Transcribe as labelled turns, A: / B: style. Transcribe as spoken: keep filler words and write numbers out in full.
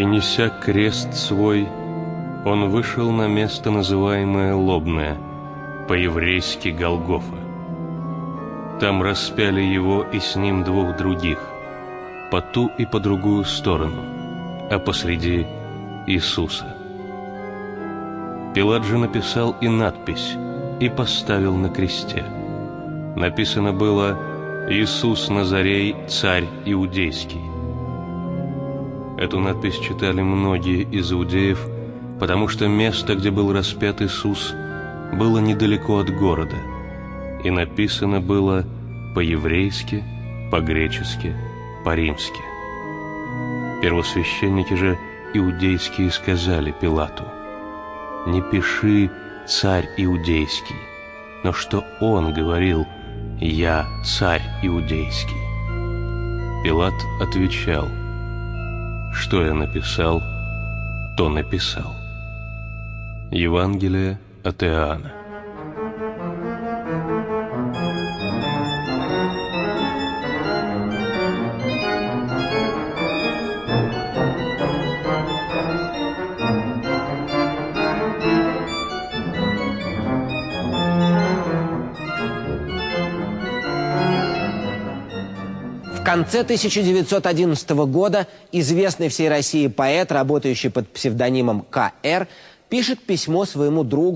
A: И, неся крест свой, он вышел на место, называемое Лобное, по-еврейски Голгофа. Там распяли его и с ним двух других, по ту и по другую сторону, а посреди Иисуса. Пилат же написал и надпись, и поставил на кресте. Написано было: «Иисус Назарей, царь иудейский». Эту надпись читали многие из иудеев, потому что место, где был распят Иисус, было недалеко от города, и написано было по-еврейски, по-гречески, по-римски. Первосвященники же иудейские сказали Пилату: «Не пиши «царь иудейский», но что он говорил: «Я царь иудейский». Пилат отвечал: «Что я написал, то написал». Евангелие от Иоанна.
B: В конце тысяча девятьсот одиннадцатого года известный всей России поэт, работающий под псевдонимом Ка Эр, пишет письмо своему другу